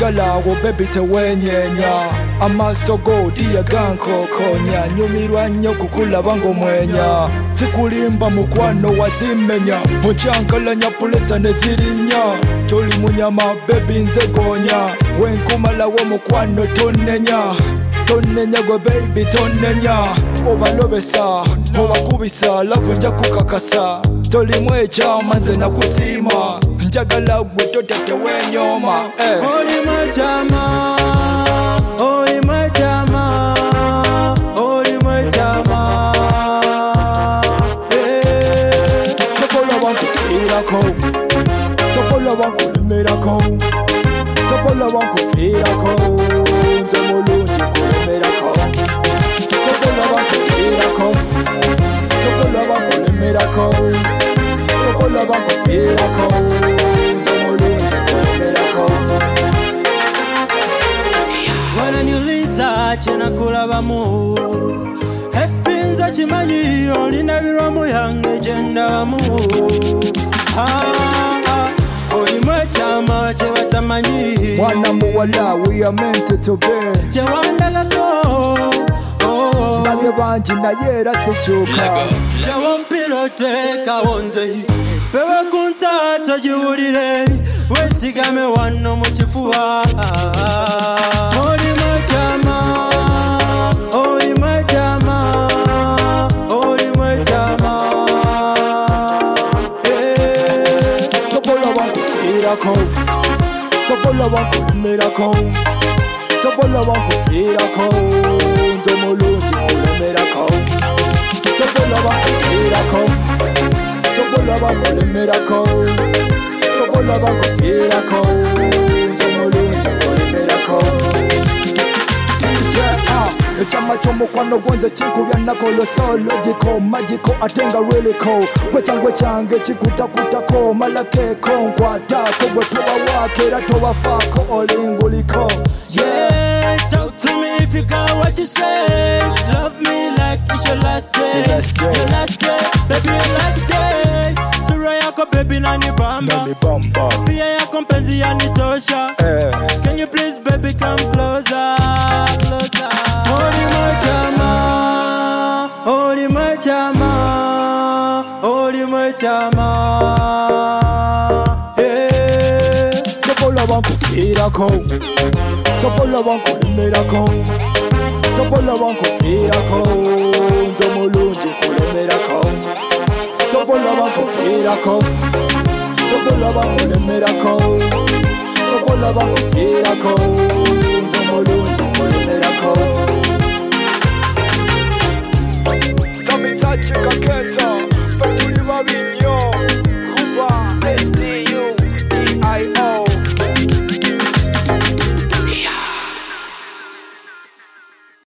sigalawo baby tewenyenya amaso go diya gankokonya nyumirwa nnyo kukulaba ng'omwenya sikulimba mukwano wazimenya oncankalanya pulesa nezirinya toli munyama baby nze gonya wenkumalawo mukwano tonenya gwe baby tonenya obalobesa obakubisa lavu nja kukakasa tolimu ekyama nze nakusima njagala gwe totete wenyoma oli majama oli majama oli majama tokola bankufiirako tokola bankulemerako tokola bankufiirako nze mulungi kulemerako tokola bankufiirako tokola bankulemerako tokola bankufiirako nze mulungi kulemerako wananyuliza kyenakulabamu efinza kimanyi olina birwamu yange gyendamu olimu ekyama kyebatamanyi mwana muwala we are meant to be kyewandagako ndabye bangi naye era sikyuka gyewompiro twekawo nze pewe kunta togiwulire wesigame wano mu kifuba oli majama oli majama oli majama tokola bankufiirako tokola bankulemerako tokola bankufiirako nze mulungi kulemerako tokola bankufiirako tokola bankulemerako tokola bankufiirako nze mulungi kulemerako ekyama ky'omukwano gwanze kinkubya nakoyo so logical magical ate nga realiko gwe kyange kikutakutako malakeeko nkwatako gwe tobawaako era tobafaako olinguliko yeah talk to me if you got what you say love me like it's your last day your last day baby your last day sura yako baby nanibamba pia yako mpenzi yanitosha can you please baby come closer closer oli majama oli majama oli majama tokola bankufiirako tokola bankulemerako tokola bankufiirako nze mulungi kulemerako tokola bankufiirako tokola bankulemerako tokola bankufiirako nze mulungi kulemerako